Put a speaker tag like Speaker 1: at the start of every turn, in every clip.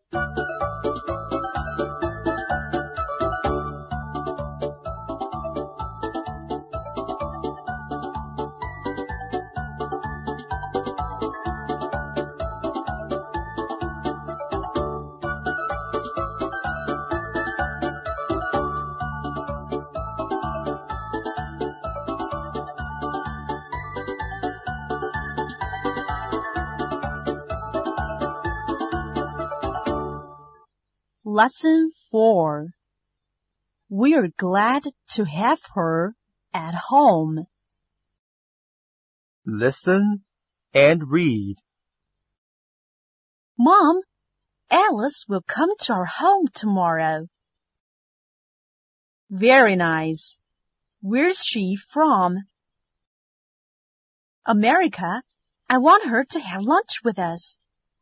Speaker 1: Lesson 4. We're glad to have her at home.
Speaker 2: Listen and read.
Speaker 1: Mom, Alice will come to our home tomorrow. Very nice. Where's she from? America. I want her to have lunch with us.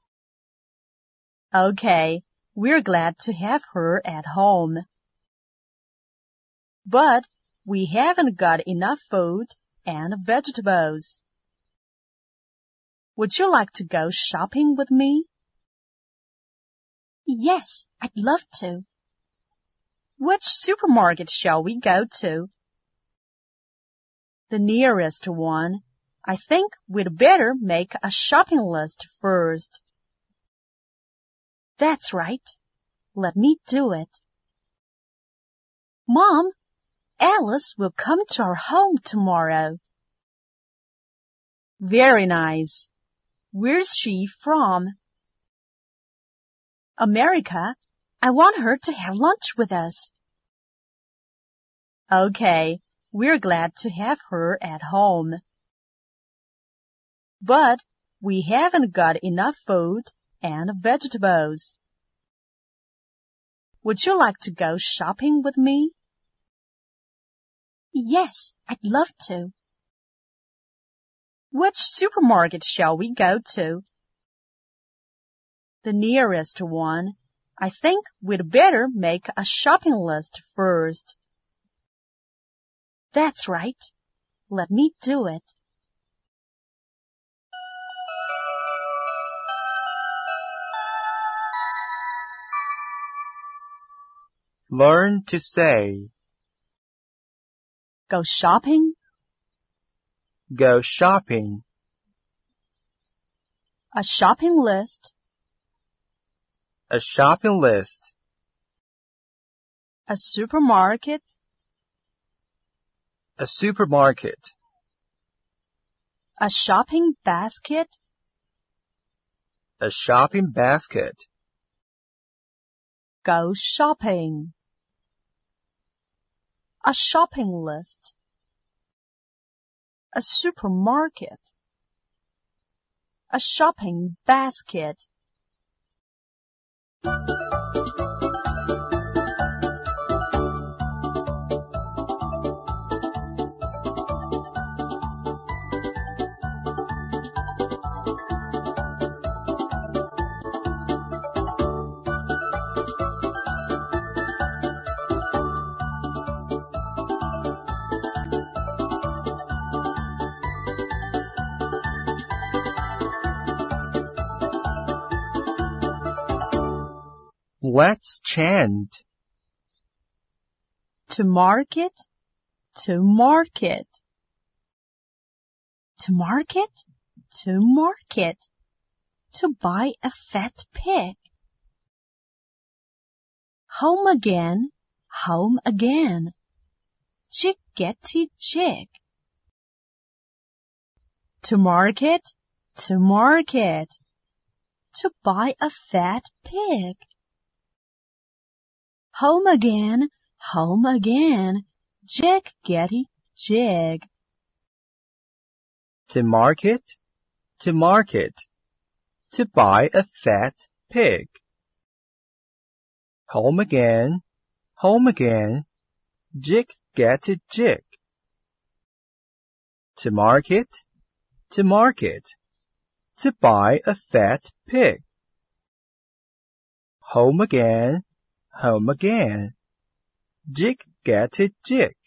Speaker 1: Okay. We're glad to have her at home. But we haven't got enough food and vegetables. Would you like to go shopping with me? Yes, I'd love to. Which supermarket shall we go to? The nearest one. I think we'd better make a shopping list first. That's right. Let me do it. Mom, Alice will come to our home tomorrow. Very nice. Where's she from? America. I want her to have lunch with us. Okay, we're glad to have her at home. But we haven't got enough food and vegetables. Would you like to go shopping with me? Yes, I'd love to. Which supermarket shall we go to? The nearest one. I think we'd better make a shopping list first. That's right. Let me do it.
Speaker 2: Learn to say.
Speaker 1: Go shopping.
Speaker 2: Go shopping.
Speaker 1: A shopping list.
Speaker 2: A shopping list.
Speaker 1: A supermarket.
Speaker 2: A supermarket.
Speaker 1: A shopping basket.
Speaker 2: A shopping basket.
Speaker 1: Go shopping. A shopping list. A supermarket. A shopping basket.
Speaker 2: Let's chant.
Speaker 1: To market, to market. To market, to market. To buy a fat pig. Home again, home again. Chickety chick. To market, to market. To buy a fat pig. Home again, home again, jig-getty jig.
Speaker 2: To market, to market. To buy a fat pig. Home again, jig-getty jig. To market, to market. To buy a fat pig. Home again, jig-getty jig.